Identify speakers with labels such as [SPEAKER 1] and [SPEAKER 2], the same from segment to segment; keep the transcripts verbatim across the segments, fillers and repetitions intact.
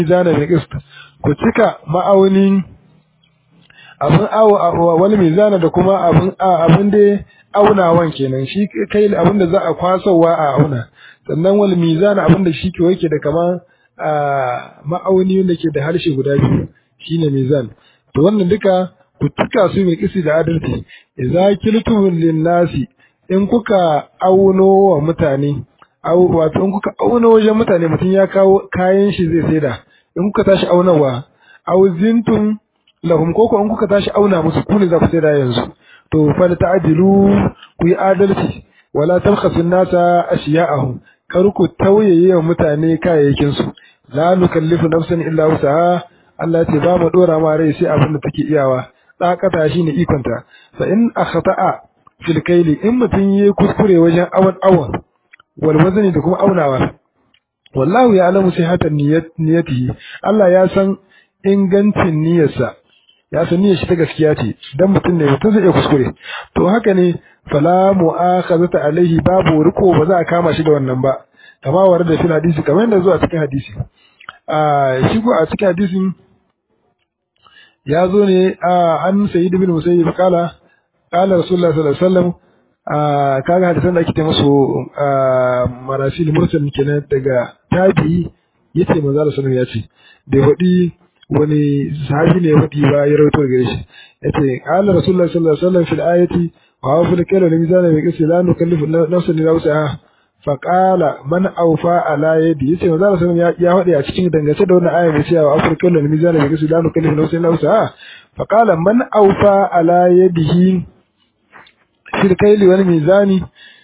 [SPEAKER 1] mizana bil qist ku cika ma'aunin abin awo wal mizana da kuma abin abin da aunawan kenan shi kai abin da za a kwasowa a auna sannan wal mizana abin da shi ke yake da kaman ma'auni wanda ke da harshe guda biyu shine mizan to wannan duka ku tuka su mai kisi da adalci idza kiltum lin nasi in kuka auno wa mutane au wato in kuka auno wajen mutane mutum ya kawo kayan shi zai saida in kuka tashi aunawa au zintum lahum koko in kuka tashi auna musu ku ne za ku saida yanzu to fa ta'dilu ku yi adalci wala tabkhasu nasa ashiya'ahum kar ku tauyaye wa mutane kayayyakin su la nukallifu nafsan illa wusaha Allah ce ba mu dora ma rai sai abin da take iyawa dakata shine ikonta fa in akhta'a fil kayli in mutun yayi kuskure wajen awan awan wal wazni da kuma aunawa wallahu ya'lamu sihhatan niyyatihi Allah ya san ingancin niyyarsa ya san niyyar shi ta gaskiya ce dan mutun ne mutun zai iya kuskure to haka ne fala mu'akhazata alaihi babu riko ba za a kama shi da wannan ba kama war da fil hadisi kamar yadda zuwa cikin hadisi a shi ko a cikin hadisin ya zo ne an sayyid ibn musayyib kala kala rasulullahi sallallahu alaihi wasallam kaga hadisan da ake ta musu marasil mursal kenan daga tabi'i yace manzo Allah sallallahu alaihi wasallam yace bai wadi wani sahabi ne wadi ba ya rawaito gare shi yace kala rasulullahi sallallahu alaihi wasallam fil ayati wa fil kalami mizana bi qisi la nukallifu nafsan illa wusaha faqala man awfa ala yadi yace manzo Allah sallallahu alaihi wasallam ya wadi a cikin dangace da wannan aya mai cewa afir kalami mizana bi qisi la nukallifu nafsan illa wusaha faqala man awfa ala yadihi fil kayli wal mizani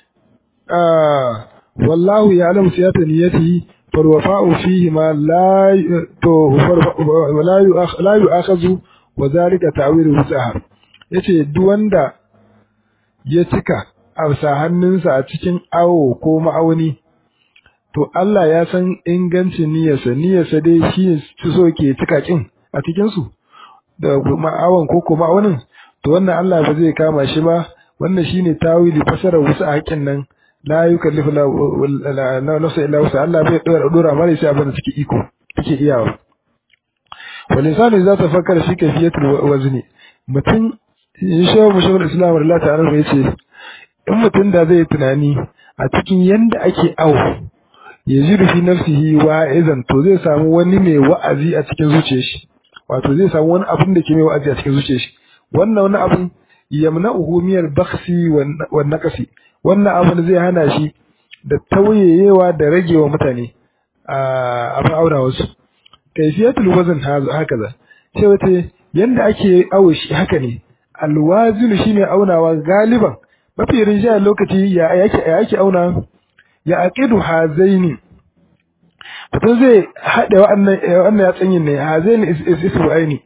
[SPEAKER 1] wallahu ya'lamu siyata niyyatihi fal wafa'u fihi ma la to la la yu'akhadhu wa dhalika ta'wilu sahar yace duk wanda ya cika a hannunsa a cikin awo ko ma'auni to Allah ya san ingancin niyyarsa niyyarsa dai shi so ke cika kin a cikin su da ma'awan ko ko ma'aunin to wannan Allah ba zai kama shi ba wannan shine tawili fasara wasu haƙin nan la yukallifu la nafsa illa wusa Allah bai dora dora mare sai abin da take iko take iyawa walisani za ta fakkara shi kafiyatul wazni mutum insha mushawar islam Allah ta'ala yace in mutum da zai tunani a cikin yanda ake awo yajidu fi nafsihi wa'izan to zai samu wani mai wa'azi a cikin zuciyar shi wato zai samu wani abin da ke mai wa'azi a cikin zuciyar shi wannan wani abin yamna'uhu miyal bakhsi wan naqsi wannan abin zai hana shi da tauyewa da ragewa mutane a abin aura wasu kayfiyatul wazn hakaza sai wace yanda ake awo shi haka ne alwazin shine aunawa galiban mafi rinjaya lokaci ya yake yake auna ya aqidu hazaini mutum zai hada wa'annan wannan ya tsanyin ne hazaini is isbu aini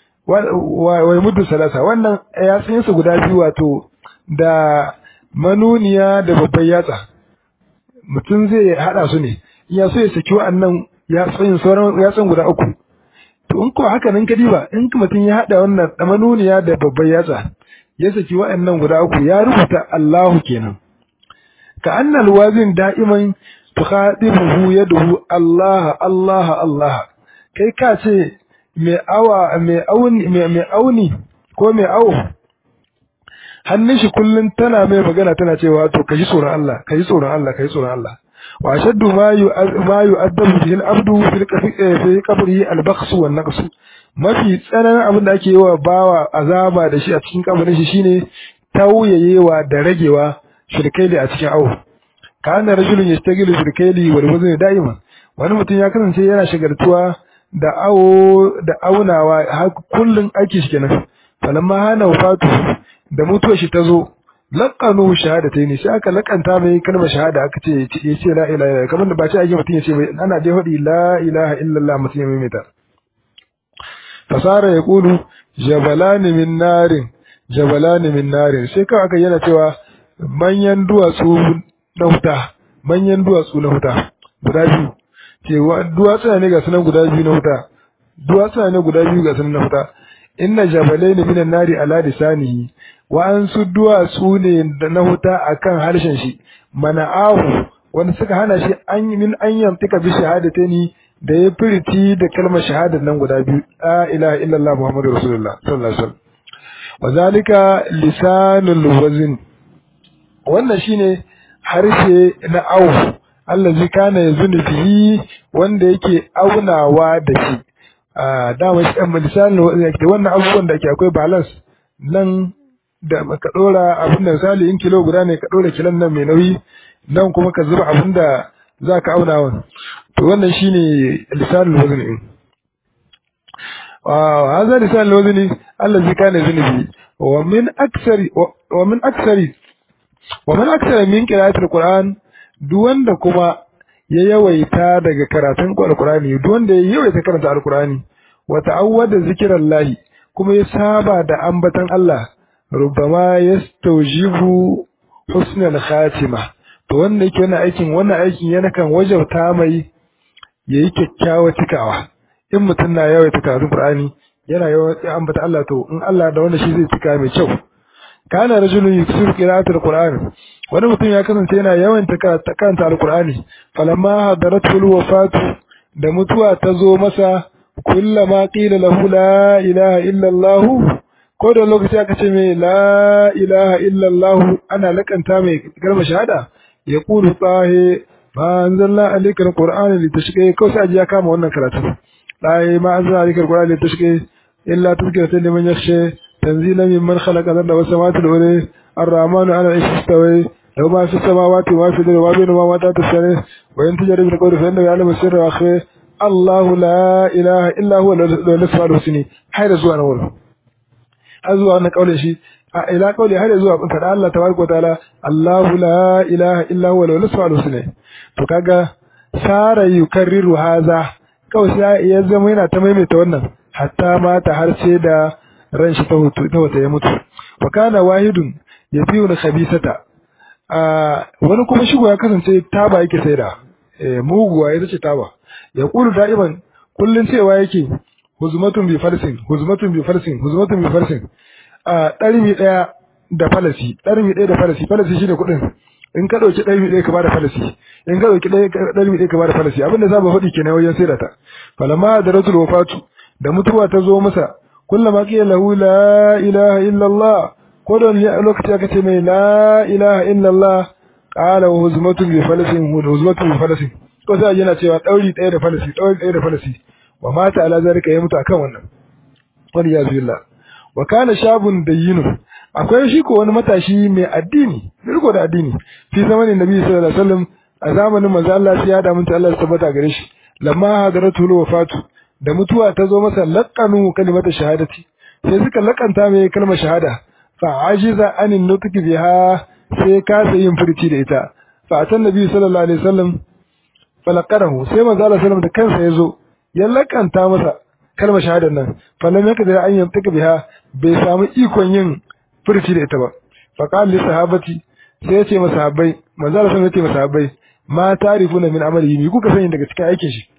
[SPEAKER 1] wa muddu salasa wannan ya tsanyin su guda biyu wato da manuniya da babban yatsa mutum zai hada su ne ya so ya saki wa'annan ya tsanyin sauran ya tsan guda uku to in ko haka nan kadiba in mutum ya hada wannan da manuniya da babban yatsa ya saki wa'annan guda uku ya rubuta Allahu kenan ka annal wazin da'iman tukhadibuhu yaduhu Allah Allah Allah kai ka ce mai awa mai auni mai auni ko mai awo hannun shi kullun tana mai magana tana cewa to kaji tsoron Allah kaji tsoron Allah kaji tsoron Allah wa ashaddu ma yu ma yu'addabu bihi al-abdu fil fi qabri al-bakhs wan naqs mafi tsananin abin da ake yi wa bawa azaba da shi a cikin kabarin shi shine tauyayewa da ragewa shirkaili a cikin awo kana rajulun yastagilu shirkaili wal wazn da'iman wani mutum ya kasance yana shagartuwa da awo da aunawa har kullun aiki shi kenan falamma hana wafatu da mutuwar shi tazo laqanu shahadatayn sai aka lakanta mai kalmar shahada aka ce ya ce la ilaha illallah kamar da ba ce ake mutum ya ce ana dai hadi la ilaha illallah mutum ya maimaita fasara ya kulu jabalani min narin jabalani min narin sai kawai aka yana cewa manyan duwatsu na wuta manyan duwatsu na wuta guda biyu cewa duwatsu ne ga sunan guda biyu na wuta duwatsu ne guda biyu ga sunan na wuta inna jabalaini minan nari ala lisanihi wa an su duwatsu ne na wuta akan harshen shi mana'ahu wanda suka hana shi an min an yantika bi shahadatani da ya furti da kalmar shahada nan guda biyu la ilaha illallah muhammadur rasulullah sallallahu alaihi wasallam wazalika lisanul wazn wannan shine harshe na au allazi kana yazunu bihi wanda yake aunawa da shi a dama shi dan lisanul wazn wannan abubuwan da ke akwai balance nan da ka dora abin da misali in kilo guda ne ka dora kilon nan mai nauyi nan kuma ka zuba abin da zaka auna wa to wannan shine lisanul wazn din wa hadha lisanul wazn allazi kana zunubi wa min aksari wa min aksari wa min aksari min qira'atil qur'an duk wanda kuma ya yawaita daga karatun alqur'ani duk wanda ya yawaita karanta alqur'ani wa ta'awwada zikrallahi kuma ya saba da ambatan Allah rubama yastawjibu husnal khatima to wanda yake wannan aikin wannan aikin yana kan wajauta mai yayi kyakkyawa cikawa in mutum na yawaita karatun Qur'ani yana yawan ambata Allah to in Allah da wanda shi zai cika mai kyau kana rajulun yuksir qira'atul Qur'an wani mutum ya kasance yana yawan karanta al-Qur'ani falamma hadaratul wafatu da mutuwa ta zo masa kullama qila lahu la ilaha illa Allah ko da lokaci aka ce mai la ilaha illallah ana lakanta mai kalmar shahada ya kulu tsahe ma anzalna alayka alqur'ana litashqa ko sai ya kama wannan karatu tsahe ma anzalna alayka alqur'ana litashqa illa tadhkiratan liman yakhsha tanzilan mimman khalaqa al-arda was samawati wal ardi ar-rahmanu 'ala al-'arshi istawa lahu ma fis samawati wa ma fil ardi wa bainahuma ma tasara wa in tajri bil qawli fa innahu ya'lamu sirra wa akhfa Allahu la ilaha illa huwa al-asmaul husna hayda zuwa na wurin har zuwa wannan kaulin shi a ila kauli har zuwa fada Allah tabaraka wataala Allahu la ilaha illa huwa al-asmaul husna to kaga sara yukarriru haza kawai sai ya zama yana ta maimaita wannan hatta mata har sai da ran shi ta hutu ta wata ya mutu wa kana wahidun yafiu khabisata a wani kuma shigo ya kasance taba yake saida eh muguwa ita ce taba ya kulu da'iban kullun cewa yake huzmatun bi farsin huzmatun bi farsin huzmatun bi farsin a ɗarmi ɗaya da falasi ɗarmi ɗaya da falasi falasi shine kuɗin in ka ɗauki ɗarmi ɗaya ka bada falasi in ka ɗauki ɗarmi ɗaya ka bada falasi abinda za ba faɗi kenan wajen saida ta falamma da rasul wafatu da mutuwa ta zo masa kullama qila lahu la ilaha illa Allah ko da lokaci aka ce mai la ilaha illa Allah qala huzmatun bi falasin huzmatun bi falasin ko sai yana cewa ɗauri ɗaya da falasi ɗauri ɗaya da falasi wa mata ala zalika ya mutu akan wannan wani ya billah wa kana shabun dayyinu akwai shi ko wani matashi mai addini riko da addini fi zamanin nabi sallallahu alaihi wasallam a zamanin manzo Allah sai ya da mun Allah ya tabbata gare shi lamma hadaratu wafatu da mutuwa ta zo masa laqanu kalimatu shahadati sai suka lakanta mai kalmar shahada fa ajiza anin nutqi biha sai ka yin furci da ita fa atan nabi sallallahu alaihi wasallam falaqarahu sai manzo Allah sallallahu alaihi wasallam da kansa yazo ya lakanta masa kalmar shahadar nan fallan yaka da an yantaka biha bai samu ikon yin furci da ita ba fa qala li sahabati sai ya ce masahabai manzo Allah ya ce masahabai ma tarifuna min amalihi ni kuka sani daga cikin aikin shi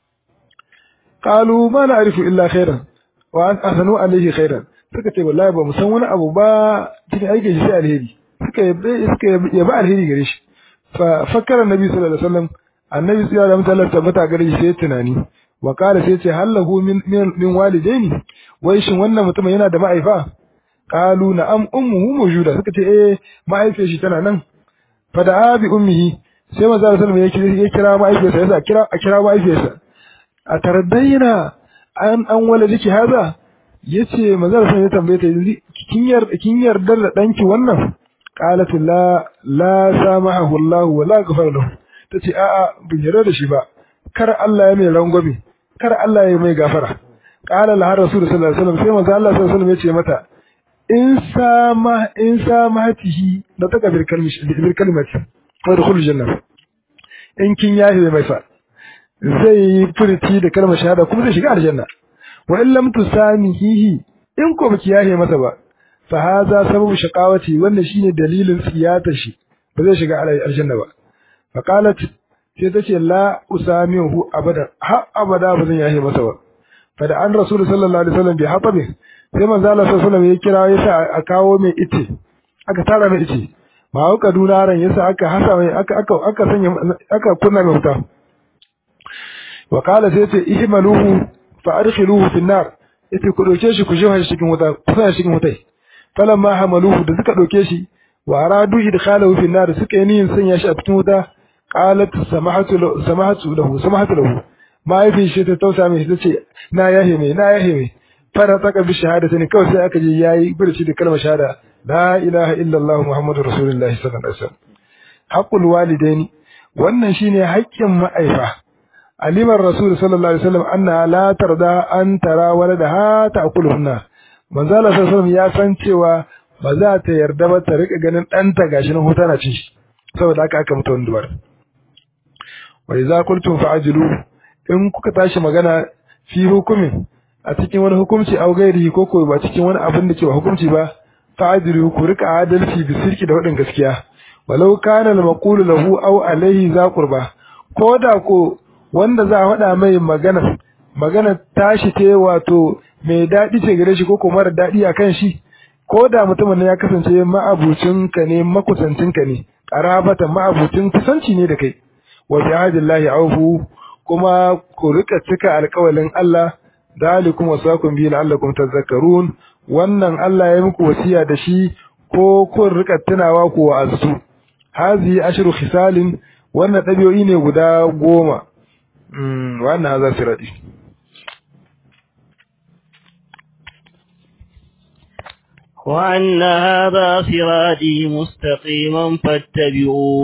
[SPEAKER 1] qalu ma na'rifu illa khairan wa an ahsanu alayhi khairan suka ce wallahi ba mu san wani abu ba cikin aikin shi sai alheri suka yabe suka yabe alheri gare shi fa fakkara nabi sallallahu alaihi wasallam annabi sallallahu alaihi wasallam tabbata gare shi sai tunani wa qala sai ce hallahu min min walidaini wai shin wannan mutum yana da ma'aifa qalu na'am ummuhu mawjuda suka ce eh ma'aifiyar shi tana nan fa da bi ummihi sai manzo sallallahu alaihi wasallam ya kira ma'aifiyarsa yasa kira a kira ma'aifiyarsa a taraddaina an an waladiki haza yace manzo sallallahu alaihi wasallam ya tambaye ta kin yarda kin yarda da danki wannan qalat la la samahu Allah wa la ghafara lahu tace a'a bin yarda da shi ba kar Allah ya mai rangwame kar Allah ya mai gafara qala la rasul sallallahu alaihi wasallam sai manzo Allah sallallahu alaihi wasallam ya ce mata in sama in samatihi da taka bil kalmati bil kalimati wa dukhul janna in kin yahi mai fa zai furti da kalmar shahada kuma zai shiga aljanna wa in lam tusamihi in ko baki yahi masa ba fa hadha sababu shaqawati wannan shine dalilin siyata shi ba zai shiga aljanna ba fa qalat sai tace la usamihu abada ha abada ba zan yahi masa ba fa da an rasul sallallahu alaihi wasallam bi hatabi sai manzo Allah sallallahu alaihi wasallam ya kira yasa a kawo mai ice aka tara mai ice ma hauka dunaran yasa aka hasa mai aka aka aka sanya aka kunna mai wuta wa qala sai yace ihmaluhu fa adkhiluhu fi an-nar yace ku dauke shi ku jefa shi cikin wuta ku sa shi cikin wutai falamma hamaluhu da suka dauke shi wa aradu idkhalahu fi an-nar suka yi niyyar sanya shi a cikin wuta qalat samahatu samahatu lahu samahatu lahu mahaifin shi ta tausa mai ta ce na yahe mai na yahe mai fara taka bi shahada ne kawai sai aka je yayi birci da kalmar shahada la ilaha illallah muhammadur rasulullahi sallallahu alaihi wasallam haqqul walidaini wannan shine haƙƙin ma'aifa alimar rasul sallallahu alaihi wasallam anna la tarda an tara waladaha ta'kuluhunna manzo Allah sallallahu alaihi wasallam ya san cewa ba za ta yarda ba ta rika ganin ɗanta gashi nan huta na cin shi saboda haka aka mutu wannan dubar wa idza qultum fa'jilu in kuka tashi magana fi hukumin a cikin wani hukunci au gairi ko ko ba cikin wani abin da ke ba hukunci ba fa'jilu ku rika adalci bi sirki da wadin gaskiya walau kana al-maqulu lahu aw alayhi za qurba ko da ko wanda za a faɗa mai magana magana tashi ce wato mai daɗi ce gare shi ko ko mara daɗi a kan shi ko da mutumin ya kasance ma'abucinka ne makusancinka ne qarabatan ma'abucin kusanci ne da kai wa bi ahdillahi awfu kuma ku rika cika alƙawalin Allah dalikum wasakum bi la'allakum tadhakkarun wannan Allah ya muku wasiya da shi ko kun rika tunawa ku wa'azu hazi ashru khisalin wannan dabi'o'i ne guda goma mm wannan hazar sirati
[SPEAKER 2] وأن هذا صراطي مستقيما فاتبعوه